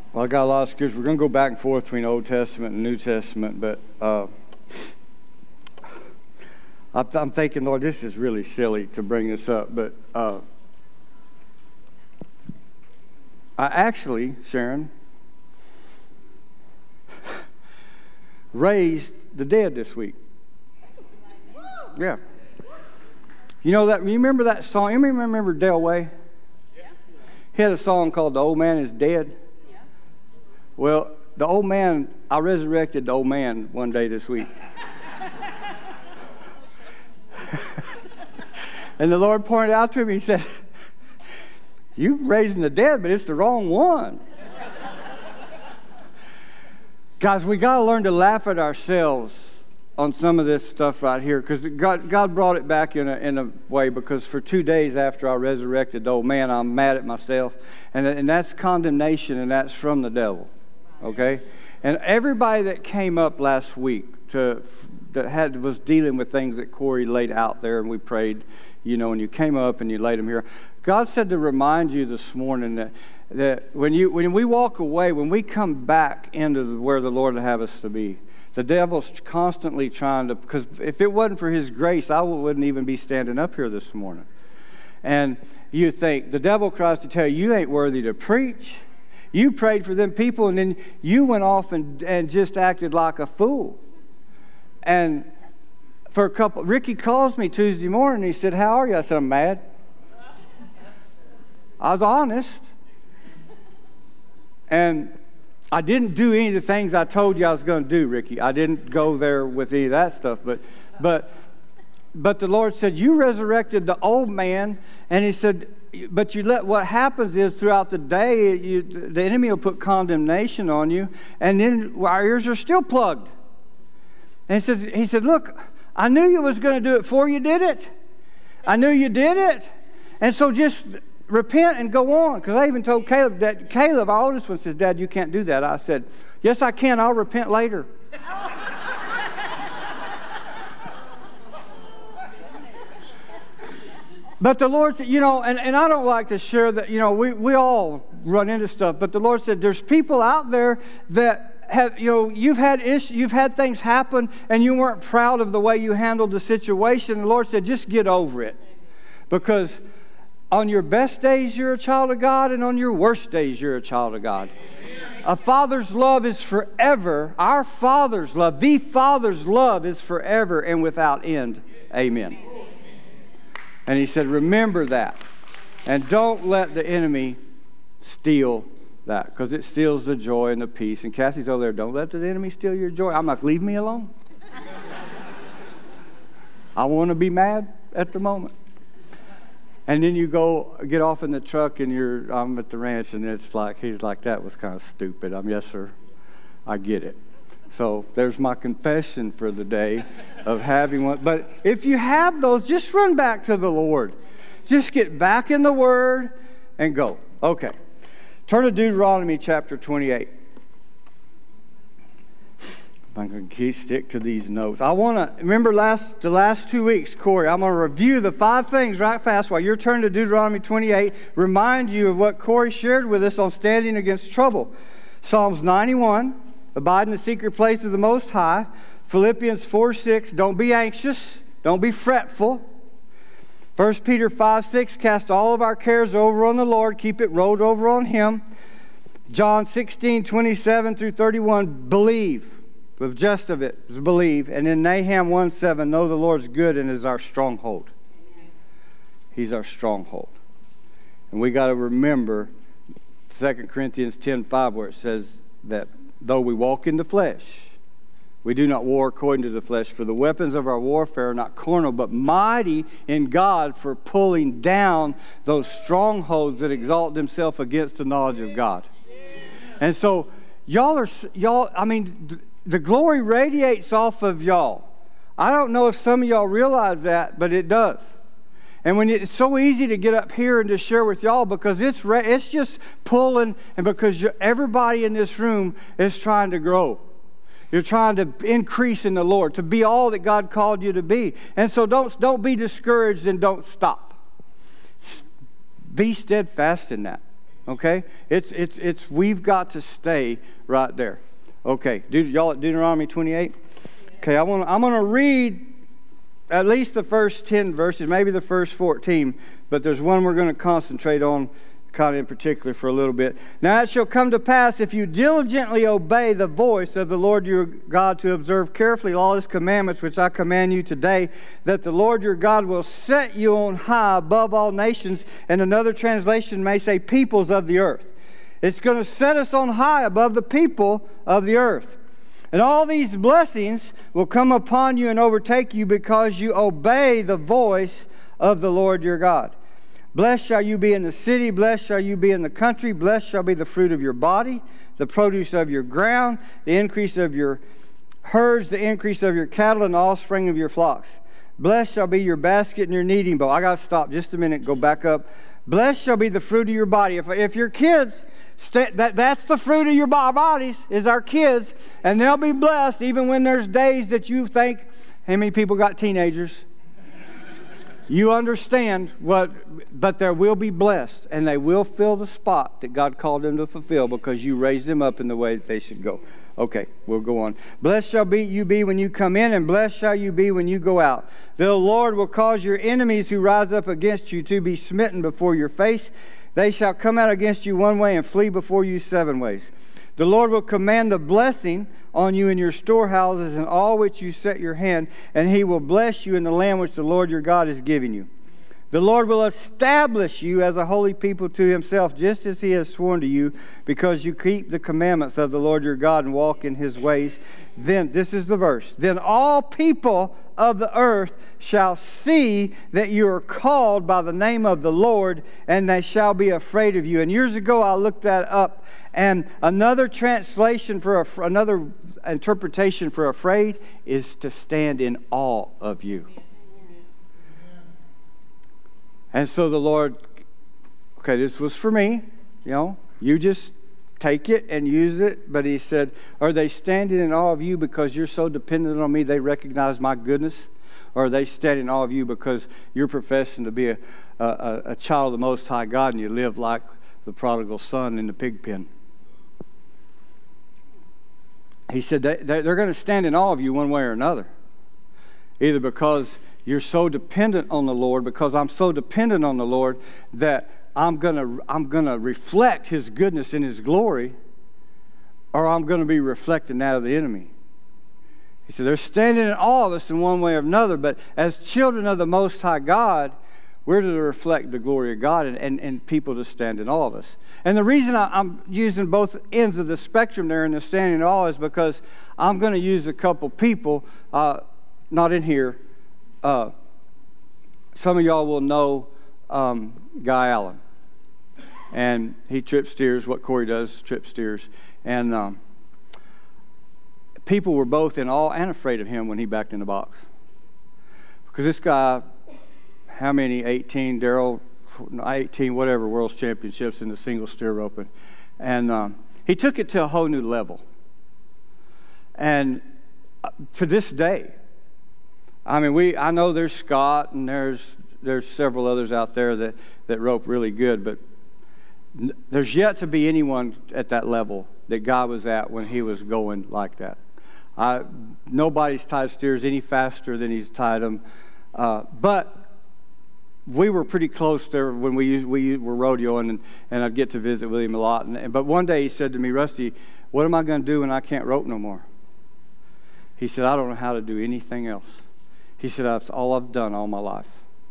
Well, I got a lot of scripture. We're going to go back and forth between Old Testament and New Testament, but I'm thinking, Lord, this is really silly to bring this up, but I actually, Sharon, raised the dead this week. Yeah. You know that? You remember that song? You remember Del Way? Yeah. He had a song called "The Old Man Is Dead." Yes. Well, the old man, I resurrected the old man one day this week. And the Lord pointed out to me, He said, "You raising the dead, but it's the wrong one." Guys, we got to learn to laugh at ourselves on some of this stuff right here, because God brought it back in a way, because for 2 days after I resurrected the old man, I'm mad at myself, and that's condemnation, and that's from the devil, okay? And everybody that came up last week was dealing with things that Corey laid out there, and we prayed, you know, and you came up and you laid them here. God said to remind you this morning that when we walk away, when we come back into where the Lord would have us to be, the devil's constantly trying to, because if it wasn't for His grace, I wouldn't even be standing up here this morning. And you think, the devil tries to tell you, you ain't worthy to preach. You prayed for them people, and then you went off and just acted like a fool. And Ricky calls me Tuesday morning, he said, "How are you?" I said, "I'm mad." I was honest. And I didn't do any of the things I told you I was going to do, Ricky. I didn't go there with any of that stuff. But the Lord said, "You resurrected the old man," and He said, "But what happens is throughout the day, the enemy will put condemnation on you, and then our ears are still plugged." And He said, "Look, I knew you was going to do it before you did it. I knew you did it, and so just repent and go on." Because I even told Caleb, our oldest one, says, "Dad, you can't do that." I said, "Yes, I can. I'll repent later." But the Lord said, you know, and I don't like to share that, you know, we all run into stuff, but the Lord said, there's people out there that have, you know, you've had things happen, and you weren't proud of the way you handled the situation. The Lord said, just get over it. Because on your best days, you're a child of God, and on your worst days, you're a child of God. A father's love is forever. Our Father's love, the Father's love, is forever and without end. Amen. And He said, remember that. And don't let the enemy steal that, because it steals the joy and the peace. And Kathy's over there, don't let the enemy steal your joy. I'm like, leave me alone. I want to be mad at the moment. And then you go get off in the truck, and I'm at the ranch, and it's like, he's like, that was kind of stupid. Yes, sir, I get it. So there's my confession for the day of having one. But if you have those, just run back to the Lord. Just get back in the Word and go. Okay. Turn to Deuteronomy chapter 28. I'm going to stick to these notes. I want to remember the last 2 weeks, Corey. I'm going to review the 5 things right fast while you're turning to Deuteronomy 28. Remind you of what Corey shared with us on standing against trouble. Psalms 91, abide in the secret place of the Most High. Philippians 4:6, don't be anxious, don't be fretful. 1 Peter 5:6, cast all of our cares over on the Lord, keep it rolled over on Him. John 16:27 through 31, believe. The gist of it is believe. And in Nahum 1:7, know the Lord's good and is our stronghold. He's our stronghold. And we got to remember 2 Corinthians 10:5, where it says that though we walk in the flesh, we do not war according to the flesh, for the weapons of our warfare are not carnal, but mighty in God for pulling down those strongholds that exalt themselves against the knowledge of God. And so the glory radiates off of y'all. I don't know if some of y'all realize that, but it does. And when it's so easy to get up here and to share with y'all, because it's just pulling, and because everybody in this room is trying to grow. You're trying to increase in the Lord, to be all that God called you to be. And so don't be discouraged and don't stop. Be steadfast in that. Okay? We've got to stay right there. Okay, y'all at Deuteronomy 28? Okay, I'm gonna read at least the first 10 verses, maybe the first 14, but there's one we're going to concentrate on kind of in particular for a little bit. Now it shall come to pass, if you diligently obey the voice of the Lord your God to observe carefully all His commandments which I command you today, that the Lord your God will set you on high above all nations, and another translation may say peoples of the earth. It's going to set us on high above the people of the earth. And all these blessings will come upon you and overtake you because you obey the voice of the Lord your God. Blessed shall you be in the city, blessed shall you be in the country, blessed shall be the fruit of your body, the produce of your ground, the increase of your herds, the increase of your cattle, and the offspring of your flocks. Blessed shall be your basket and your kneading bowl. I got to stop just a minute, go back up. Blessed shall be the fruit of your body. If your kids... That's the fruit of your bodies, is our kids, and they'll be blessed even when there's days that you think, how many people got teenagers? You understand but they will be blessed, and they will fill the spot that God called them to fulfill because you raised them up in the way that they should go. Okay, we'll go on. Blessed shall you be when you come in, and blessed shall you be when you go out. The Lord will cause your enemies who rise up against you to be smitten before your face. They shall come out against you one way and flee before you 7 ways. The Lord will command the blessing on you in your storehouses and all which you set your hand, and He will bless you in the land which the Lord your God is giving you. The Lord will establish you as a holy people to Himself, just as He has sworn to you, because you keep the commandments of the Lord your God and walk in His ways. Then, this is the verse, then all people of the earth shall see that you are called by the name of the Lord, and they shall be afraid of you. And years ago I looked that up, and another translation another interpretation for afraid is to stand in awe of you. And so the Lord, okay, this was for me, you just take it and use it. But He said, are they standing in awe of you because you're so dependent on me they recognize my goodness? Or are they standing in awe of you because you're professing to be a child of the Most High God and you live like the prodigal son in the pig pen? He said they're going to stand in awe of you one way or another. Either because you're so dependent on the Lord, because I'm so dependent on the Lord that I'm gonna reflect His goodness and His glory, or I'm going to be reflecting that of the enemy. He said they're standing in awe of us in one way or another, but as children of the Most High God, we're to reflect the glory of God and people to stand in awe of us. And the reason I'm using both ends of the spectrum there in the standing in awe is because I'm going to use a couple people, not in here. Some of y'all will know Guy Allen. And he trip steers, what Corey does, trip steers. And people were both in awe and afraid of him when he backed in the box. Because this guy, how many, 18, Daryl, 18, whatever, world's championships in the single steer roping. And he took it to a whole new level. And to this day, I mean, I know there's Scott and there's several others out there that rope really good, but there's yet to be anyone at that level that God was at when he was going like that. Nobody's tied steers any faster than he's tied them, but we were pretty close there when we were rodeoing, and I'd get to visit with him a lot. But one day he said to me, Rusty, what am I going to do when I can't rope no more? He said, I don't know how to do anything else. He said, that's all I've done all my life.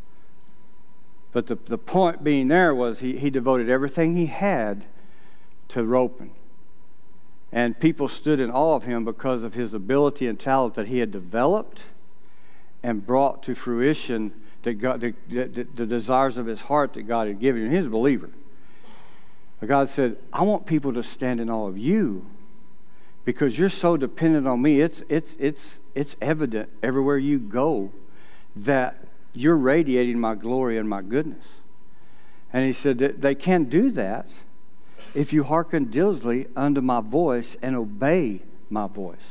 But the point being there was he devoted everything he had to roping. And people stood in awe of him because of his ability and talent that he had developed and brought to fruition that God, the desires of his heart that God had given him. He's a believer. But God said, I want people to stand in awe of you because you're so dependent on me. It's evident everywhere you go that you're radiating my glory and my goodness. And he said that they can't do that if you hearken diligently unto my voice and obey my voice.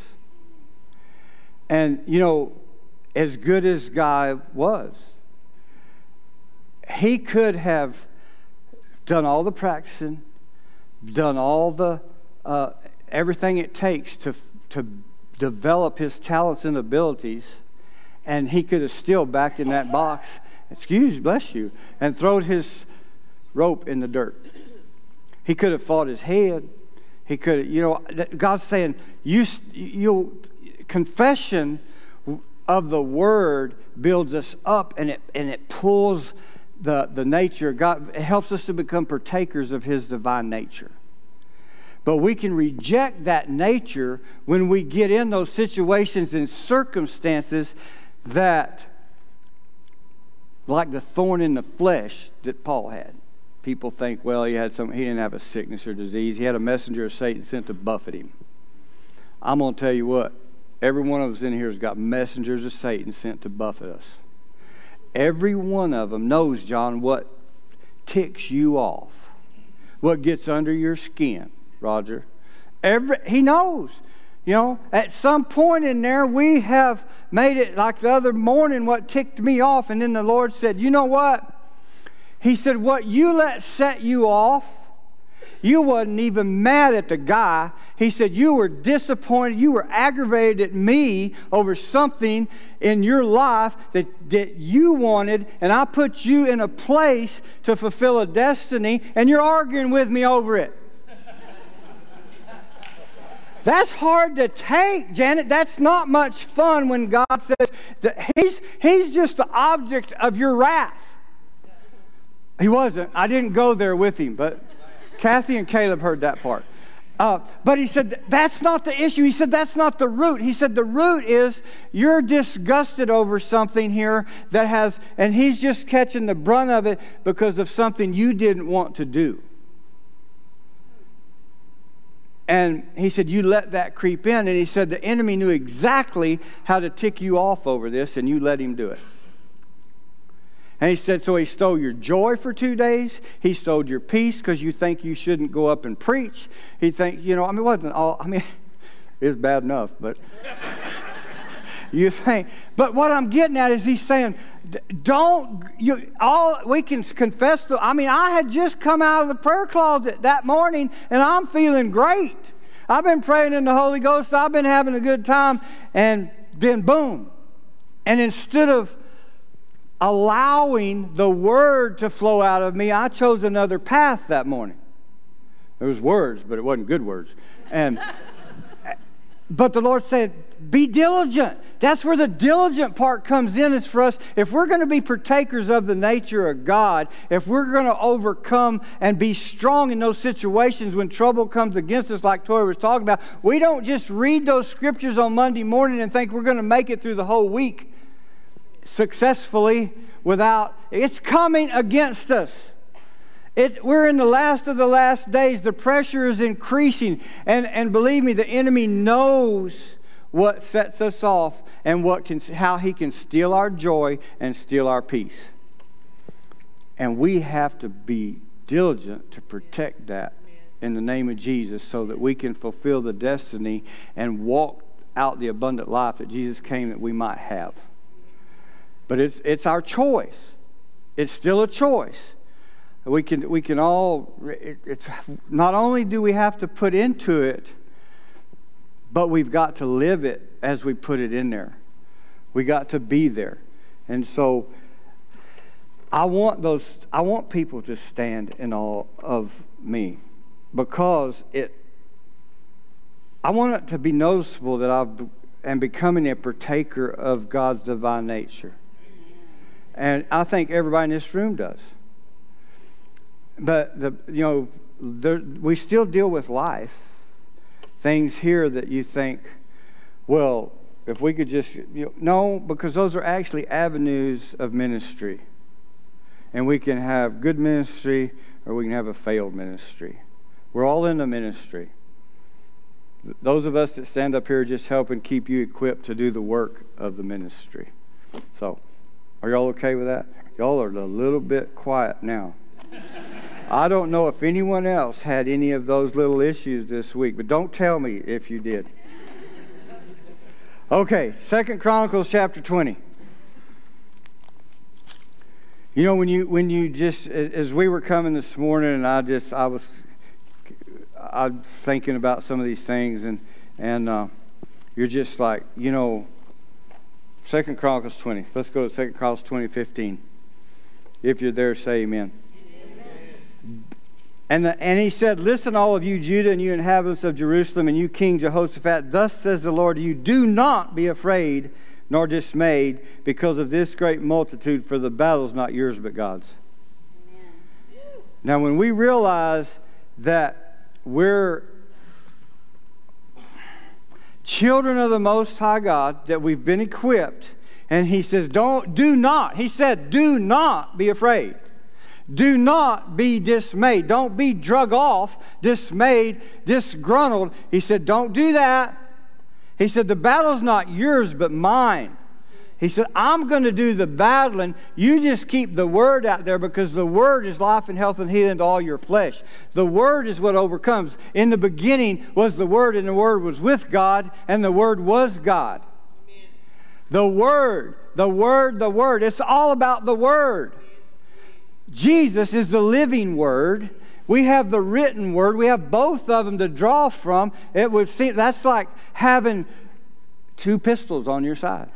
And, as good as Guy was, he could have done all the practicing. done all the everything it takes to develop his talents and abilities, and he could have still backed in that box, bless you, and thrown his rope in the dirt. He could have fought his head. He could have, God's saying, confession of the Word builds us up, and it pulls the nature of God. It helps us to become partakers of His divine nature. But we can reject that nature when we get in those situations and circumstances that, like the thorn in the flesh that Paul had. People think, well, he didn't have a sickness or disease. He had a messenger of Satan sent to buffet him. I'm going to tell you what, every one of us in here has got messengers of Satan sent to buffet us. Every one of them knows, John, what ticks you off, what gets under your skin, Roger. He knows. At some point in there, we have made it like the other morning what ticked me off, and then the Lord said, you know what? He said, what you let set you off, you wasn't even mad at the guy. He said, you were disappointed, you were aggravated at me over something in your life that you wanted, and I put you in a place to fulfill a destiny, and you're arguing with me over it. That's hard to take, Janet. That's not much fun when God says that He's just the object of your wrath. He wasn't. I didn't go there with him, but Kathy and Caleb heard that part. But he said, that's not the issue. He said, that's not the root. He said, the root is you're disgusted over something here that has, and he's just catching the brunt of it because of something you didn't want to do. And he said, you let that creep in. And he said, the enemy knew exactly how to tick you off over this, and you let him do it. And he said, so he stole your joy for 2 days. He stole your peace because you think you shouldn't go up and preach. He think, it wasn't all, it's bad enough, but you think. But what I'm getting at is he's saying, we can confess I had just come out of the prayer closet that morning and I'm feeling great. I've been praying in the Holy Ghost. I've been having a good time. And then boom. And instead of allowing the Word to flow out of me, I chose another path that morning. There was words, but it wasn't good words. But the Lord said, be diligent. That's where the diligent part comes in, is for us. If we're going to be partakers of the nature of God, if we're going to overcome and be strong in those situations when trouble comes against us, like Tori was talking about, we don't just read those scriptures on Monday morning and think we're going to make it through the whole week successfully without, it's coming against us. We're in the last of the last days. The pressure is increasing. And believe me, the enemy knows what sets us off and how he can steal our joy and steal our peace. And we have to be diligent to protect that in the name of Jesus so that we can fulfill the destiny and walk out the abundant life that Jesus came that we might have. But it's our choice. It's still a choice. We can all, it's not only do we have to put into it, but we've got to live it as we put it in there. We got to be there. And so I want people to stand in awe of me, because I want it to be noticeable that I am becoming a partaker of God's divine nature. And I think everybody in this room does. But we still deal with life. Things here that you think, well, if we could just, no, because those are actually avenues of ministry. And we can have good ministry or we can have a failed ministry. We're all in the ministry. Those of us that stand up here are just helping keep you equipped to do the work of the ministry. So, are y'all okay with that? Y'all are a little bit quiet now. I don't know if anyone else had any of those little issues this week, but don't tell me if you did. Okay, 2 Chronicles chapter 20. when you just, as we were coming this morning, and I'm thinking about some of these things, and you're just like, 2 Chronicles 20. Let's go to 2 Chronicles 20:15. If you're there, say amen. And he said, listen, all of you Judah and you inhabitants of Jerusalem and you King Jehoshaphat, thus says the Lord to you, do not be afraid nor dismayed because of this great multitude, for the battle is not yours but God's. Amen. Now when we realize that we're children of the Most High God, that we've been equipped, and he says, do not be afraid. Do not be dismayed. Don't be drug off, dismayed, disgruntled. He said, don't do that. He said, the battle's not yours but mine. He said, I'm going to do the battling. You just keep the Word out there, because the Word is life and health and healing to all your flesh. The Word is what overcomes. In the beginning was the Word, and the Word was with God, and the Word was God. Amen. The Word. It's all about the Word. Jesus is the living Word. We have the written Word. We have both of them to draw from. It would seem that's like having 2 pistols on your side.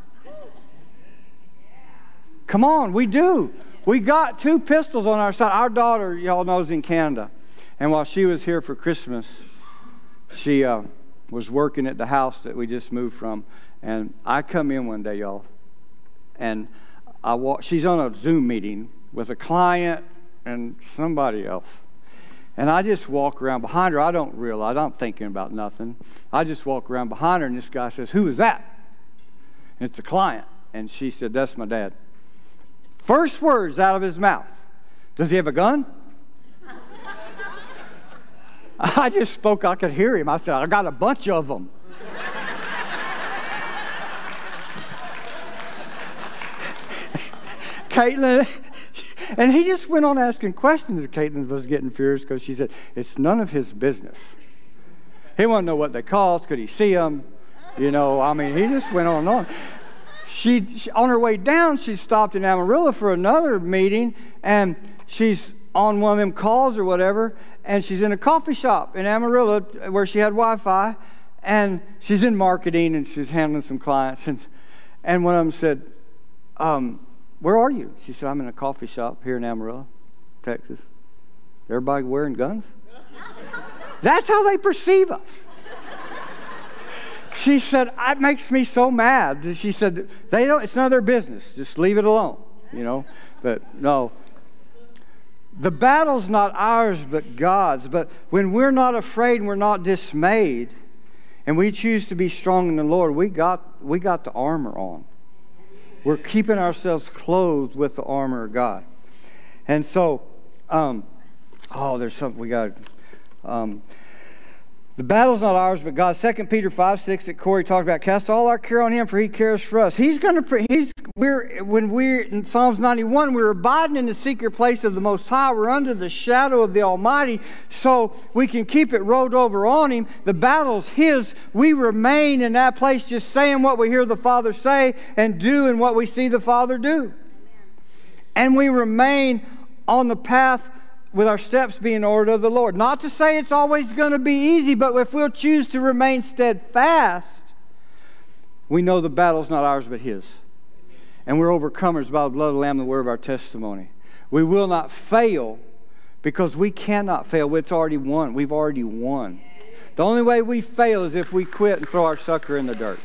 Come on, we do. We got 2 pistols on our side. Our daughter, y'all know, is in Canada. And while she was here for Christmas, she was working at the house that we just moved from. And I come in one day, y'all, and she's on a Zoom meeting with a client and somebody else. And I just walk around behind her. I don't realize, I'm thinking about nothing. I just walk around behind her, and this guy says, who is that? And it's a client. And she said, that's my dad. First words out of his mouth, does he have a gun? I just spoke, I could hear him. I said, I got a bunch of them. Caitlin, and he just went on asking questions. Caitlin was getting furious because she said, it's none of his business. He wanted to know what they cost. Could he see them? He just went on and on. She, on her way down, she stopped in Amarillo for another meeting, and she's on one of them calls or whatever, and she's in a coffee shop in Amarillo where she had Wi-Fi, and she's in marketing, and she's handling some clients, and one of them said, where are you? She said, I'm in a coffee shop here in Amarillo, Texas. Everybody wearing guns? That's how they perceive us. She said, it makes me so mad. She said, it's none of their business. Just leave it alone, But no. The battle's not ours but God's. But when we're not afraid and we're not dismayed, and we choose to be strong in the Lord, we got the armor on. We're keeping ourselves clothed with the armor of God. And so, there's something we got. The battle's not ours, but God. 2 Peter 5:6 that Corey talked about. Cast all our care on Him, for He cares for us. When we're in Psalms 91, we're abiding in the secret place of the Most High. We're under the shadow of the Almighty, so we can keep it rolled over on Him. The battle's His. We remain in that place, just saying what we hear the Father say and doing what we see the Father do. Amen. And we remain on the path with our steps being ordered of the Lord. Not to say it's always going to be easy, but if we'll choose to remain steadfast, we know the battle's not ours but His. And we're overcomers by the blood of the Lamb and the word of our testimony. We will not fail because we cannot fail. It's already won. We've already won. The only way we fail is if we quit and throw our sucker in the dirt.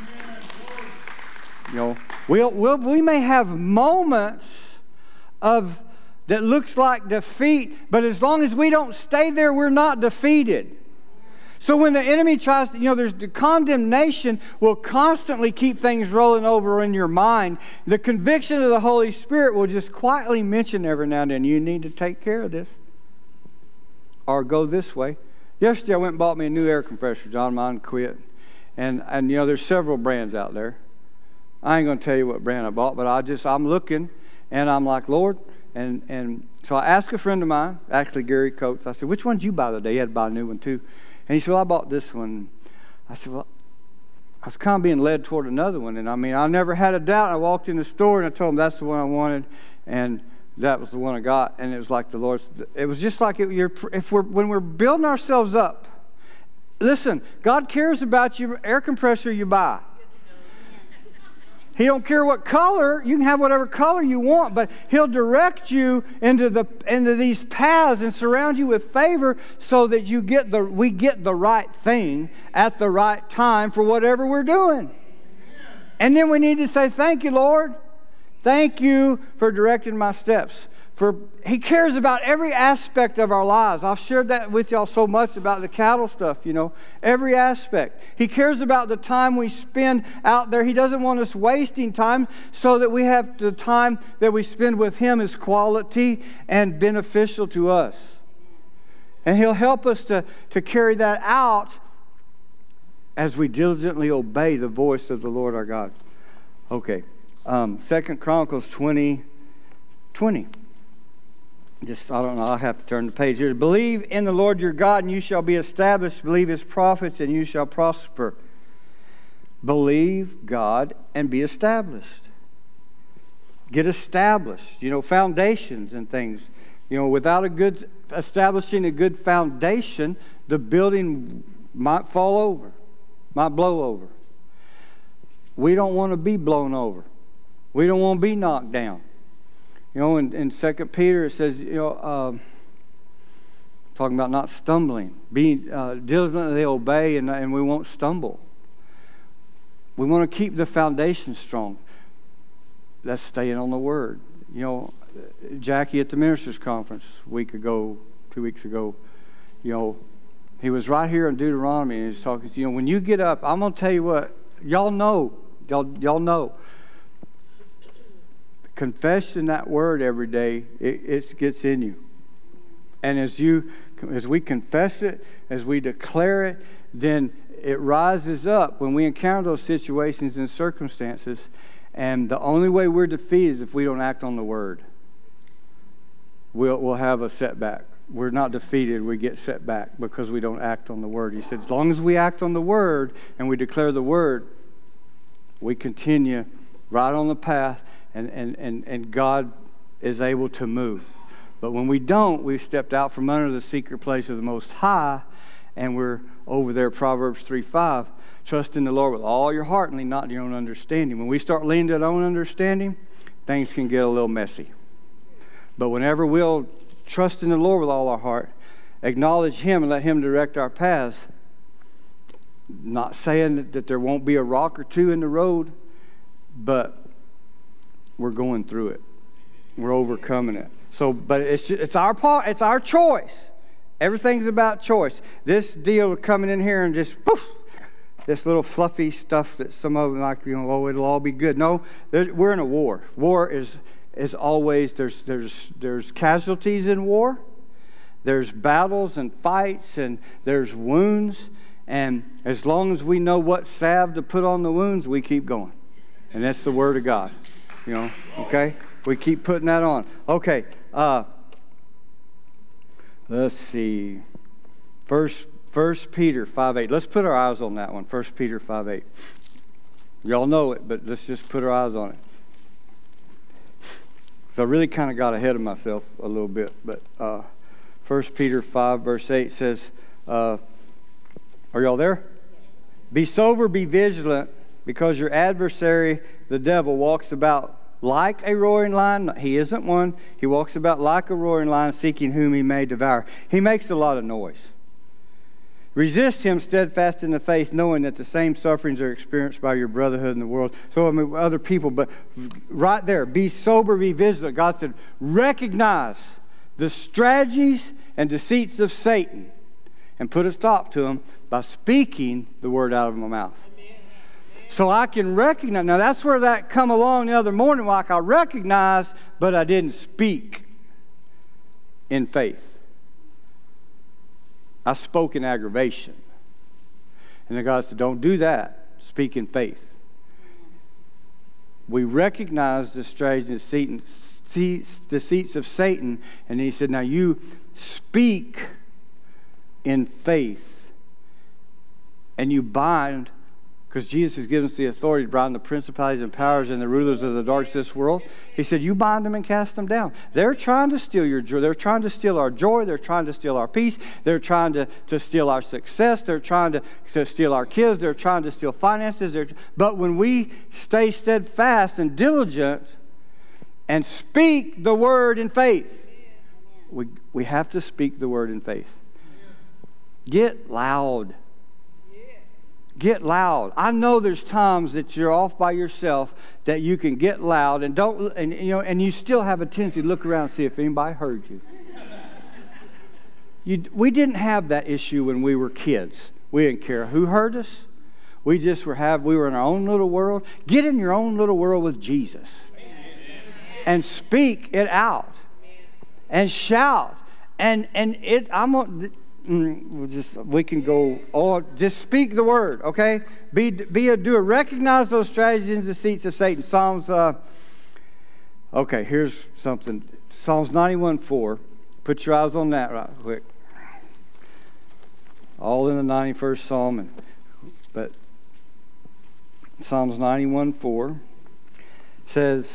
We may have moments that looks like defeat, but as long as we don't stay there, we're not defeated. So when the enemy tries to, there's the condemnation will constantly keep things rolling over in your mind. The conviction of the Holy Spirit will just quietly mention every now and then, you need to take care of this. Or go this way. Yesterday I went and bought me a new air compressor. John, mine quit. And there's several brands out there. I ain't going to tell you what brand I bought, but I'm looking, and I'm like, Lord. And so I asked a friend of mine, actually Gary Coates, I said, which one did you buy today? He had to buy a new one too. And he said, well, I bought this one. I said, well, I was kind of being led toward another one. And I never had a doubt. I walked in the store and I told him that's the one I wanted. And that was the one I got. And it was like the Lord, it was just like when we're building ourselves up Listen, God cares about your air compressor you buy. He don't care what color. You can have whatever color you want, but He'll direct you into these paths and surround you with favor so that we get the right thing at the right time for whatever we're doing. And then we need to say, thank you, Lord. Thank you for directing my steps. For He cares about every aspect of our lives. I've shared that with y'all so much about the cattle stuff, every aspect. He cares about the time we spend out there. He doesn't want us wasting time, so that we have the time that we spend with Him is quality and beneficial to us. And He'll help us to carry that out as we diligently obey the voice of the Lord our God. Okay, 2 Chronicles 20:20. I don't know, I'll have to turn the page here. Believe in the Lord your God and you shall be established. Believe His prophets and you shall prosper. Believe God and be established. Get established. Foundations and things. Without establishing a good foundation, the building might fall over, might blow over. We don't want to be blown over. We don't want to be knocked down. In 2 Peter it says, talking about not stumbling, being diligently obey, and we won't stumble. We want to keep the foundation strong. That's staying on the Word. Jackie at the ministers' conference a week ago, 2 weeks ago, he was right here in Deuteronomy, and he was talking. When you get up, I'm going to tell you what. Y'all know. Confessing that word every day, it gets in you. And as we confess it, as we declare it, then it rises up when we encounter those situations and circumstances. And the only way we're defeated is if we don't act on the word. We'll have a setback. We're not defeated, we get set back because we don't act on the word. He said, as long as we act on the word and we declare the word, we continue right on the path. And God is able to move. But when we don't, we've stepped out from under the secret place of the Most High, and we're over there, Proverbs 3:5. Trust in the Lord with all your heart and lean not to your own understanding. When we start leaning to our own understanding, things can get a little messy. But whenever we'll trust in the Lord with all our heart, acknowledge Him and let Him direct our paths, not saying that there won't be a rock or two in the road, but we're going through it. We're overcoming it. But it's our part. It's our choice. Everything's about choice. This deal of coming in here and just poof, this little fluffy stuff that some of them like, it'll all be good. No, we're in a war. War is always there's casualties in war. There's battles and fights and there's wounds. And as long as we know what salve to put on the wounds, we keep going. And that's the Word of God. Okay? We keep putting that on. Okay. Let's see. First Peter 5:8. Let's put our eyes on that one. 1 Peter 5:8. Y'all know it, but let's just put our eyes on it. So I really kind of got ahead of myself a little bit. But 1 Peter 5 verse 8 says, are y'all there? Be sober, be vigilant, because your adversary, the devil, walks about like a roaring lion. He isn't one. He walks about like a roaring lion, seeking whom he may devour. He makes a lot of noise. Resist him steadfast in the faith, knowing that the same sufferings are experienced by your brotherhood in the world. So, other people. But right there, be sober, be vigilant. God said, recognize the strategies and deceits of Satan and put a stop to them by speaking the word out of my mouth. So I can recognize. Now that's where that come along the other morning, like I recognized, but I didn't speak in faith. I spoke in aggravation. And then God said, don't do that. Speak in faith. We recognize the strategies and deceits of Satan. And He said, now you speak in faith. And you bind because Jesus has given us the authority to bind the principalities and powers and the rulers of the darkness of this world. He said, you bind them and cast them down. They're trying to steal your joy. They're trying to steal our joy. They're trying to steal our peace. They're trying to steal our success. They're trying to steal our kids. They're trying to steal finances. But when we stay steadfast and diligent and speak the word in faith, we have to speak the word in faith. Get loud. Get loud. I know there's times that you're off by yourself that you can get loud and you still have a tendency to look around and see if anybody heard you. We didn't have that issue when we were kids. We didn't care who heard us. We were in our own little world. Get in your own little world with Jesus. And speak it out. And shout. We can go all. Just speak the word, okay? Be a doer. Recognize those strategies and deceits of Satan. Here's something. Psalms 91:4. Put your eyes on that right quick. All in the 91st Psalm, but Psalms 91:4 says,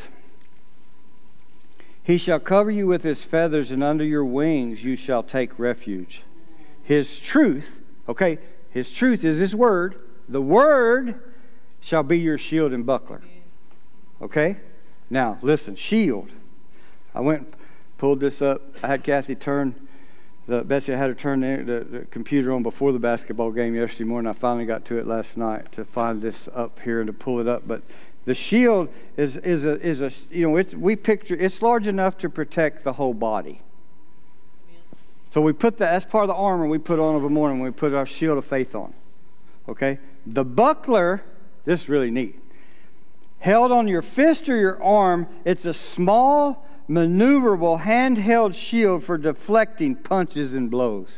He shall cover you with His feathers, and under your wings you shall take refuge. His truth, His truth is His word. The word shall be your shield and buckler. Okay? Now, listen, shield. I went and pulled this up. I had Kathy Betsy had her turn the computer on before the basketball game yesterday morning. I finally got to it last night to find this up here and to pull it up. But the shield is we picture, it's large enough to protect the whole body. So we put that's part of the armor we put on every morning when we put our shield of faith on. Okay? The buckler, this is really neat. Held on your fist or your arm, it's a small, maneuverable, handheld shield for deflecting punches and blows.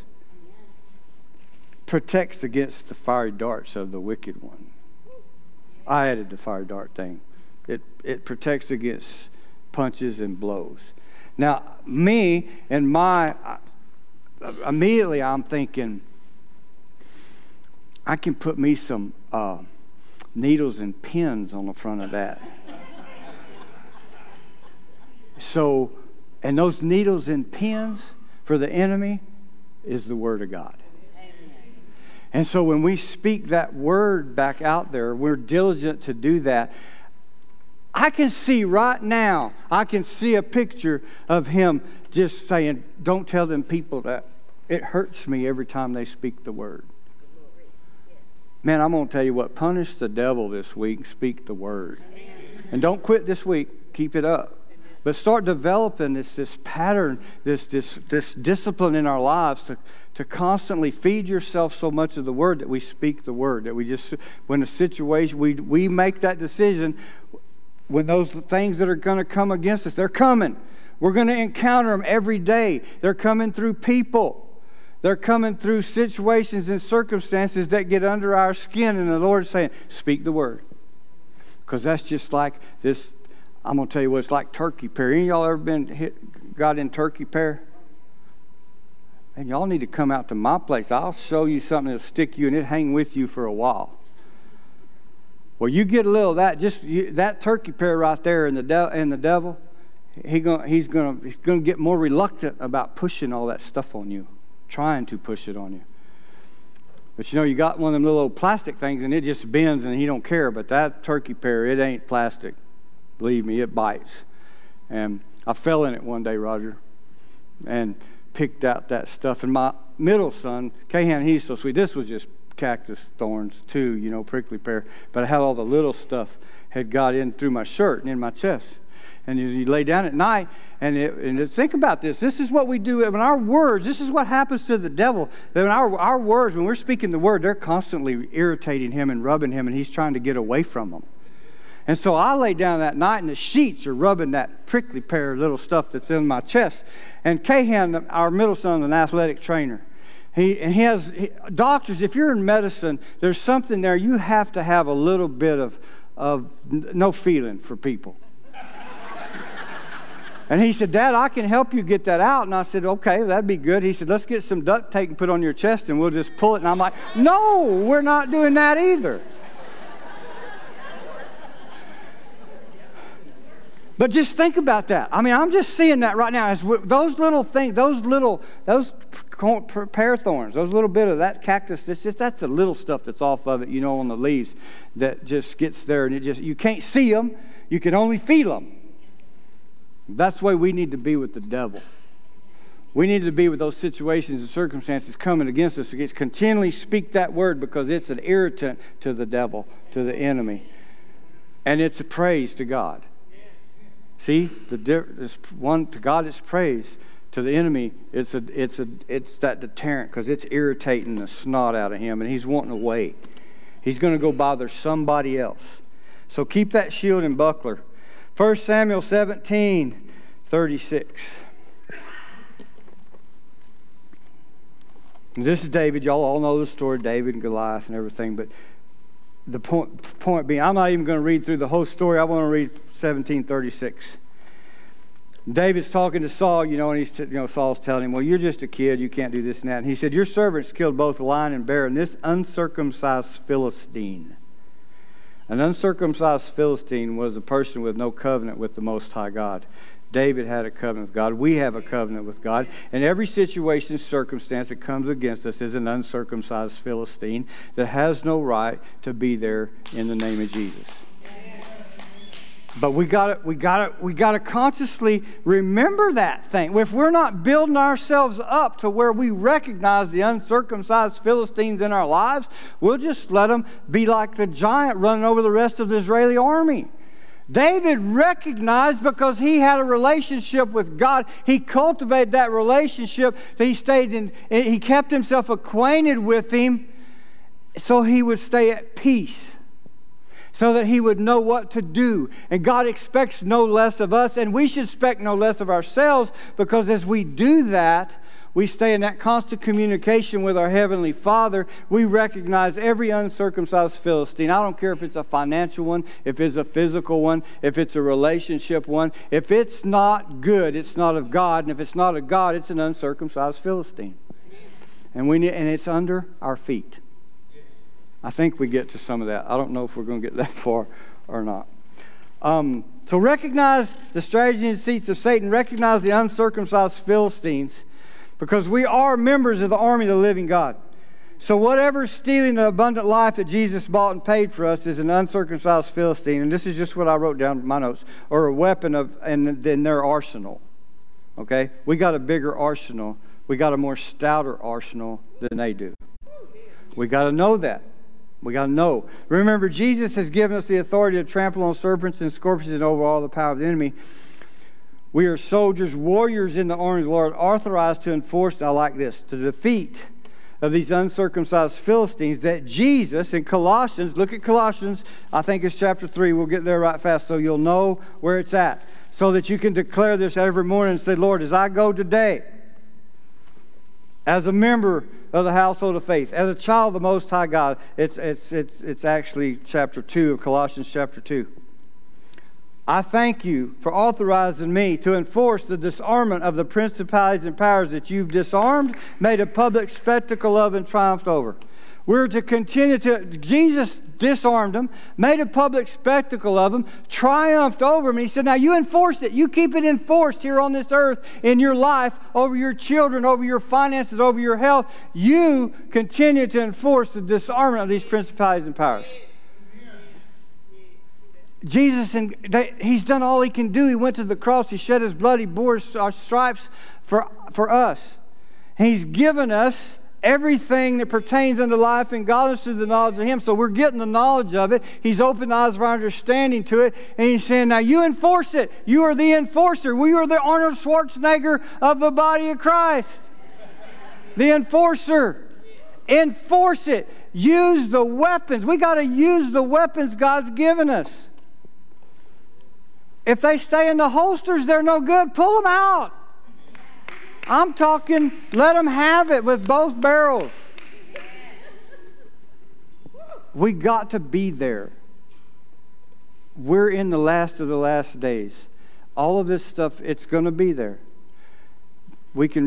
Protects against the fiery darts of the wicked one. I added the fire dart thing. It protects against punches and blows. Now, immediately I'm thinking, I can put me some needles and pins on the front of that. So, and those needles and pins for the enemy is the Word of God. Amen. And so when we speak that word back out there, we're diligent to do that. I can see right now, I can see a picture of him just saying, don't tell them people that. It hurts me every time they speak the word. Man, I'm going to tell you what, punish the devil this week, speak the word. And don't quit this week, keep it up. But start developing this pattern, this discipline in our lives to constantly feed yourself so much of the word that we speak the word. That we just, when a situation, we make that decision, when those things that are going to come against us, they're coming. We're going to encounter them every day. They're coming through people. They're coming through situations and circumstances that get under our skin. And the Lord is saying, speak the word. Because that's just like this. I'm going to tell you what it's like turkey pear. Any of y'all ever got in turkey pear? And y'all need to come out to my place. I'll show you something that'll stick you and it'll hang with you for a while. Well, you get a little of that, that turkey pear right there and the devil, he's gonna get more reluctant about pushing all that stuff on you, trying to push it on you. But you got one of them little old plastic things and it just bends and he don't care. But that turkey pear, it ain't plastic. Believe me, it bites. And I fell in it one day, Roger, and picked out that stuff. And my middle son, Kahan, he's so sweet. This was just cactus thorns too, prickly pear. But I had all the little stuff had got in through my shirt and in my chest. And you lay down at night, and think about this. This is what we do. When our words, this is what happens to the devil. When our words, when we're speaking the word, they're constantly irritating him and rubbing him, and he's trying to get away from them. And so I lay down that night, and the sheets are rubbing that prickly pear little stuff that's in my chest. And Kahan, our middle son, is an athletic trainer. He has doctors. If you're in medicine, there's something there. You have to have a little bit of no feeling for people. And he said, Dad, I can help you get that out. And I said, okay, that'd be good. He said, let's get some duct tape and put on your chest and we'll just pull it. And I'm like, no, we're not doing that either. But just think about that. I mean, I'm just seeing that right now. As those little things, those pear thorns, those little bit of that cactus, that's the little stuff that's off of it, you know, on the leaves that just gets there, and you can't see them. You can only feel them. That's the way we need to be with the devil. We need to be with those situations and circumstances coming against us. It's continually speak that word, because it's an irritant to the devil, to the enemy. And it's a praise to God. See, one to God it's praise. To the enemy, it's that deterrent, because it's irritating the snot out of him, and he's wanting away. He's going to go bother somebody else. So keep that shield and buckler. 1 Samuel 17:36. This is David. Y'all all know the story of David and Goliath and everything, but the point being, I'm not even going to read through the whole story. I want to read 17:36. David's talking to Saul, and Saul's telling him, well, you're just a kid. You can't do this and that. And he said, your servants killed both lion and bear, and this uncircumcised Philistine. An uncircumcised Philistine was a person with no covenant with the Most High God. David had a covenant with God. We have a covenant with God. And every situation, circumstance that comes against us is an uncircumcised Philistine that has no right to be there in the name of Jesus. But we got to consciously remember that thing. If we're not building ourselves up to where we recognize the uncircumcised Philistines in our lives, we'll just let them be like the giant running over the rest of the Israeli army. David recognized, because he had a relationship with God, he cultivated that relationship. He kept himself acquainted with Him, so he would stay at peace, so that he would know what to do. And God expects no less of us, and we should expect no less of ourselves, because as we do that, we stay in that constant communication with our Heavenly Father. We recognize every uncircumcised Philistine. I don't care if it's a financial one, if it's a physical one, if it's a relationship one. If it's not good, it's not of God. And if it's not of God, it's an uncircumcised Philistine. And it's under our feet. I think we get to some of that. I don't know if we're going to get that far or not. So recognize the strategy and deceits of Satan. Recognize the uncircumcised Philistines, because we are members of the army of the living God. So whatever's stealing the abundant life that Jesus bought and paid for us is an uncircumcised Philistine. And this is just what I wrote down in my notes. Or a weapon in their arsenal. Okay? We got a bigger arsenal. We got a more stouter arsenal than they do. We got to know that. We got to know. Remember, Jesus has given us the authority to trample on serpents and scorpions and over all the power of the enemy. We are soldiers, warriors in the army of the Lord, authorized to enforce, I like this, to defeat of these uncircumcised Philistines that Jesus in Colossians, look at Colossians, I think it's chapter 3, we'll get there right fast so you'll know where it's at. So that you can declare this every morning and say, Lord, as I go today, as a member of the household of faith, as a child of the Most High God, it's actually chapter 2 of Colossians chapter 2. I thank you for authorizing me to enforce the disarmament of the principalities and powers that you've disarmed, made a public spectacle of, and triumphed over. We're to continue to... Jesus disarmed them, made a public spectacle of them, triumphed over them. And He said, now you enforce it. You keep it enforced here on this earth in your life, over your children, over your finances, over your health. You continue to enforce the disarmament of these principalities and powers. Jesus, He's done all He can do. He went to the cross. He shed His blood. He bore our stripes for us. And He's given us everything that pertains unto life and godliness through the knowledge of Him. So we're getting the knowledge of it. He's opened the eyes of our understanding to it. And He's saying, now you enforce it. You are the enforcer. We are the Arnold Schwarzenegger of the body of Christ. The enforcer. Enforce it. Use the weapons. We got to use the weapons God's given us. If they stay in the holsters, they're no good. Pull them out. I'm talking, let them have it with both barrels. We got to be there. We're in the last of the last days. All of this stuff, it's going to be there. We can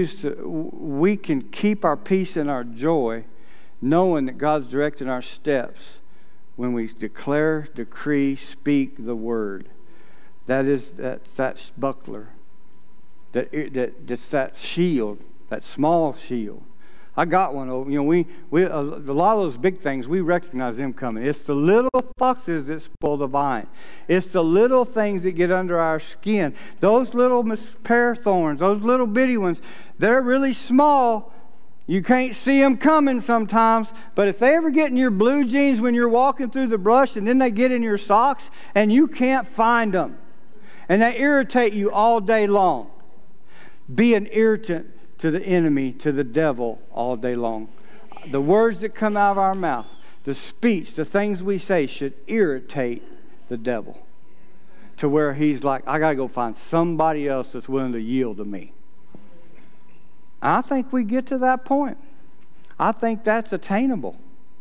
keep our peace and our joy knowing that God's directing our steps when we declare, decree, speak the word. that's that buckler. That's that shield, that small shield. I got one over. You know, a lot of those big things, we recognize them coming. It's the little foxes that spoil the vine. It's the little things that get under our skin. Those little pear thorns, those little bitty ones, they're really small. You can't see them coming sometimes, but if they ever get in your blue jeans when you're walking through the brush, and then they get in your socks and you can't find them, and they irritate you all day long, be an irritant to the enemy, to the devil all day long. The words that come out of our mouth, the speech, the things we say should irritate the devil to where he's like, I got to go find somebody else that's willing to yield to me. I think we get to that point. I think that's attainable.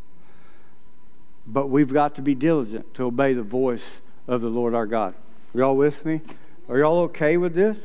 But we've got to be diligent to obey the voice of the Lord our God. Are y'all with me? Are y'all okay with this?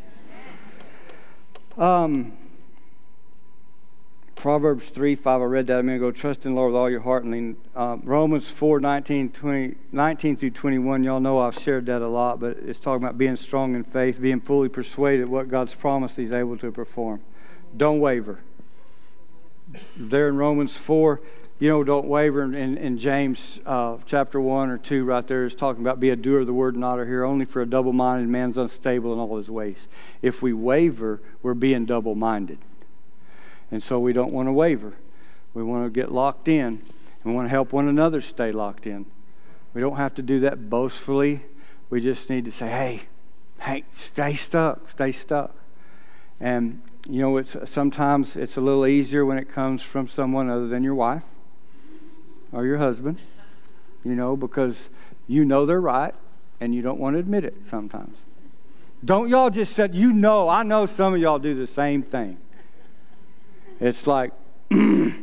Proverbs 3:5, I read that a minute ago. Trust in the Lord with all your heart. And Romans 4:19 through 21. Y'all know I've shared that a lot, but it's talking about being strong in faith, being fully persuaded what God's promised He's able to perform. Don't waver. There in Romans 4, don't waver. In James chapter 1 or 2 right there is talking about be a doer of the word, not a hearer. Only for a double-minded man's unstable in all his ways. If we waver, we're being double-minded. And so we don't want to waver. We want to get locked in. We want to help one another stay locked in. We don't have to do that boastfully. We just need to say, hey, stay stuck, stay stuck. And sometimes it's a little easier when it comes from someone other than your wife or your husband, because they're right and you don't want to admit it sometimes. Don't y'all just say, I know some of y'all do the same thing. It's like, I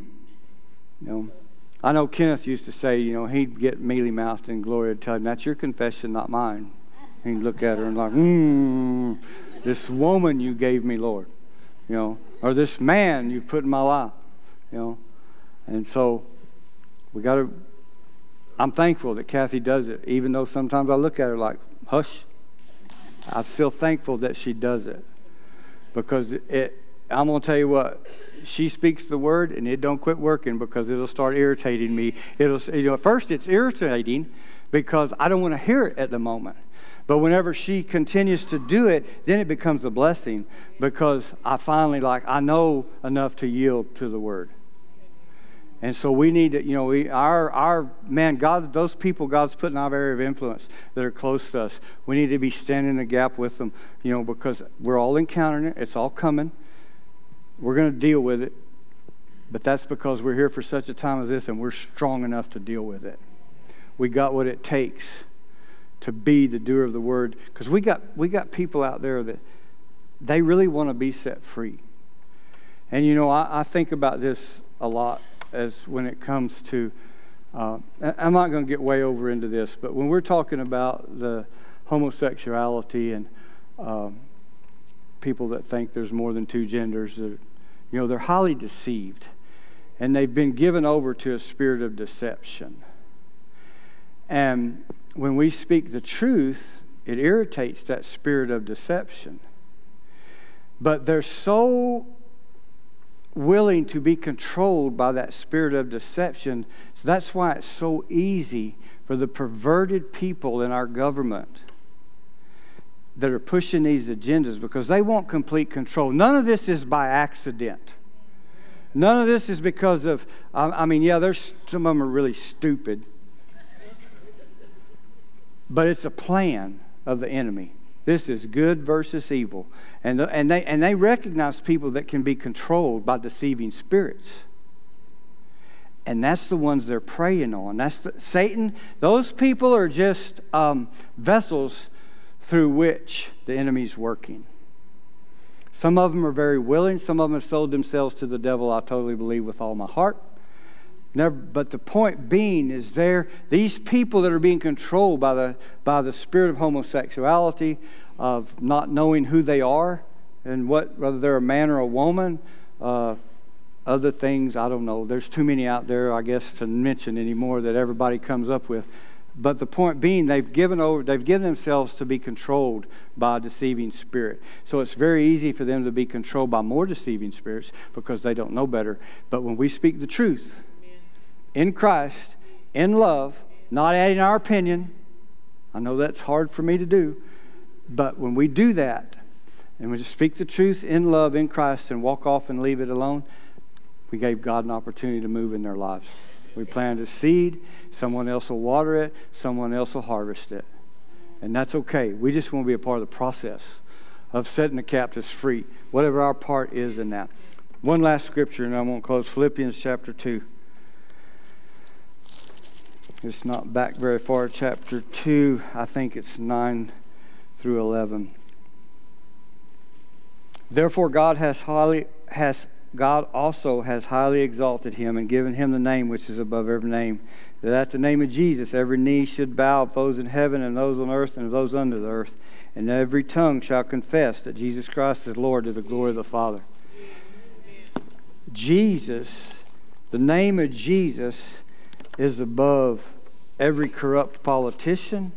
know Kenneth used to say, he'd get mealy-mouthed and Gloria would tell him, that's your confession, not mine. He'd look at her and like, this woman you gave me, Lord. Or this man you've put in my life, And so I'm thankful that Kathy does it, even though sometimes I look at her like, hush. I'm still thankful that she does it. Because I'm going to tell you what, she speaks the word and it don't quit working because it'll start irritating me. At first it's irritating because I don't want to hear it at the moment. But whenever she continues to do it, then it becomes a blessing because I finally I know enough to yield to the word. And so we need to, God, those people God's put in our area of influence that are close to us, we need to be standing in the gap with them, because we're all encountering it. It's all coming. We're going to deal with it. But that's because we're here for such a time as this and we're strong enough to deal with it. We got what it takes to be the doer of the word. Because we got people out there that they really want to be set free. And I think about this a lot as when it comes to, I'm not going to get way over into this, but when we're talking about the homosexuality and people that think there's more than two genders, they're highly deceived. And they've been given over to a spirit of deception. And when we speak the truth, it irritates that spirit of deception. But they're so willing to be controlled by that spirit of deception. So that's why it's so easy for the perverted people in our government that are pushing these agendas because they want complete control. None of this is by accident. None of this is because of, there's some of them are really stupid. But it's a plan of the enemy. This is good versus evil. And they recognize people that can be controlled by deceiving spirits. And that's the ones they're preying on. Satan, those people are just vessels through which the enemy's working. Some of them are very willing. Some of them have sold themselves to the devil, I totally believe, with all my heart. But the point being is these people that are being controlled by the spirit of homosexuality, of not knowing who they are and whether they're a man or a woman, other things, I don't know. There's too many out there, I guess, to mention anymore that everybody comes up with. But the point being, they've given themselves to be controlled by a deceiving spirit. So it's very easy for them to be controlled by more deceiving spirits because they don't know better. But when we speak the truth in Christ, in love, not adding our opinion, I know that's hard for me to do, but when we do that, and we just speak the truth in love in Christ and walk off and leave it alone, we gave God an opportunity to move in their lives. We planted a seed, someone else will water it, someone else will harvest it. And that's okay. We just want to be a part of the process of setting the captives free, whatever our part is in that. One last scripture, and I won't close. Philippians chapter 2. It's not back very far. Chapter 2, I think it's 9 through 11. Therefore God also has highly exalted him and given him the name which is above every name, that at the name of Jesus every knee should bow, of those in heaven and those on earth and of those under the earth, and every tongue shall confess that Jesus Christ is Lord, to the glory of the Father. Jesus, the name of Jesus, is above every corrupt politician.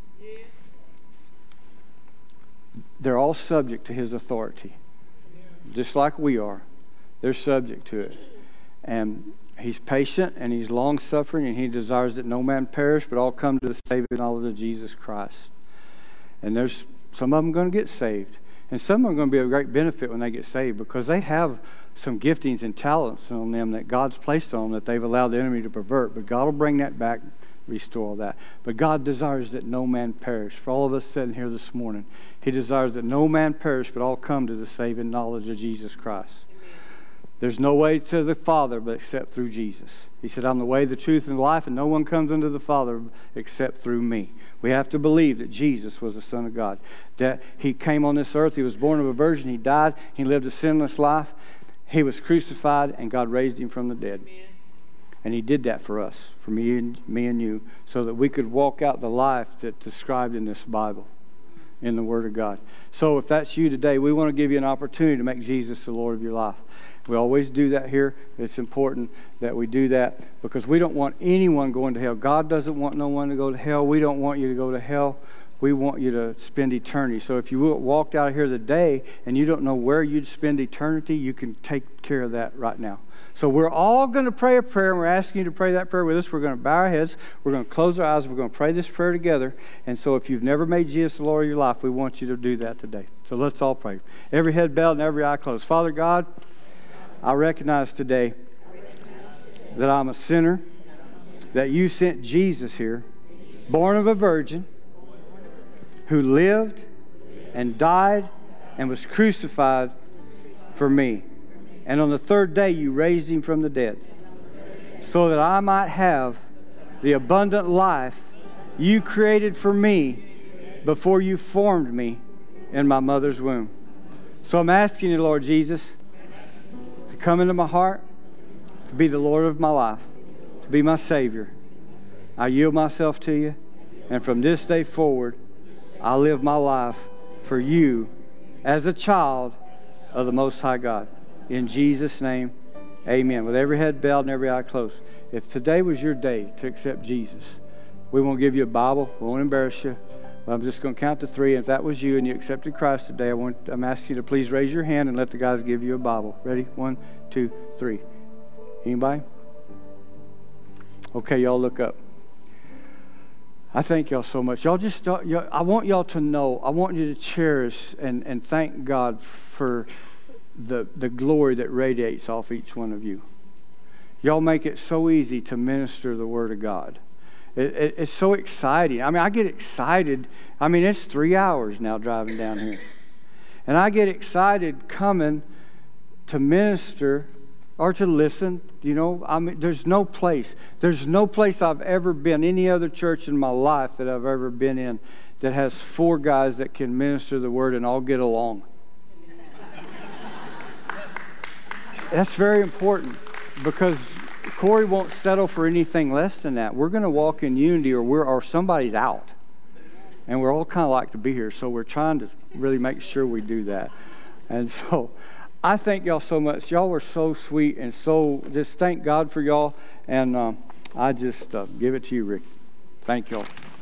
They're all subject to his authority, just like we are. They're subject to it. And he's patient and he's long-suffering, and he desires that no man perish but all come to the saving knowledge of Jesus Christ. And there's some of them going to get saved. And some are going to be a great benefit when they get saved because they have some giftings and talents on them that God's placed on them that they've allowed the enemy to pervert. But God will bring that back, restore all that. But God desires that no man perish. For all of us sitting here this morning, he desires that no man perish but all come to the saving knowledge of Jesus Christ. There's no way to the Father but except through Jesus. He said, I'm the way, the truth, and the life, and no one comes unto the Father except through me. We have to believe that Jesus was the Son of God, that he came on this earth, he was born of a virgin, he died, he lived a sinless life, he was crucified, and God raised him from the dead. And he did that for us, for me and you, so that we could walk out the life that's described in this Bible, in the Word of God. So if that's you today, we want to give you an opportunity to make Jesus the Lord of your life. We always do that here. It's important that we do that because we don't want anyone going to hell. God doesn't want no one to go to hell. We don't want you to go to hell. We want you to spend eternity. So if you walked out of here today and you don't know where you'd spend eternity, you can take care of that right now. So we're all going to pray a prayer, and we're asking you to pray that prayer with us. We're going to bow our heads. We're going to close our eyes. We're going to pray this prayer together. And so if you've never made Jesus the Lord of your life, we want you to do that today. So let's all pray. Every head bowed and every eye closed. Father God, I recognize today that I'm a sinner, that you sent Jesus here, born of a virgin, who lived and died and was crucified for me. And on the third day you raised him from the dead so that I might have the abundant life you created for me before you formed me in my mother's womb. So I'm asking you, Lord Jesus, to come into my heart, to be the Lord of my life, to be my Savior. I yield myself to you, and from this day forward, I live my life for you as a child of the Most High God. In Jesus' name, amen. With every head bowed and every eye closed. If today was your day to accept Jesus, we won't give you a Bible. We won't embarrass you. But I'm just going to count to 3. And if that was you and you accepted Christ today, I'm asking you to please raise your hand and let the guys give you a Bible. Ready? 1, 2, 3. Anybody? Okay, y'all look up. I thank y'all so much. I want y'all to know, I want you to cherish and thank God for the glory that radiates off each one of you. Y'all make it so easy to minister the Word of God. It's so exciting. I mean, I get excited. I mean, it's 3 hours now driving down here. And I get excited coming to minister or to listen. You know, I mean, there's no place I've ever been, any other church in my life that I've ever been in, that has 4 guys that can minister the Word and all get along. That's very important because Corey won't settle for anything less than that. We're going to walk in unity or somebody's out. And we're all kind of like to be here, so we're trying to really make sure we do that. And so I thank y'all so much. Y'all were so sweet, and so just thank God for y'all. And I just give it to you, Rick. Thank you all.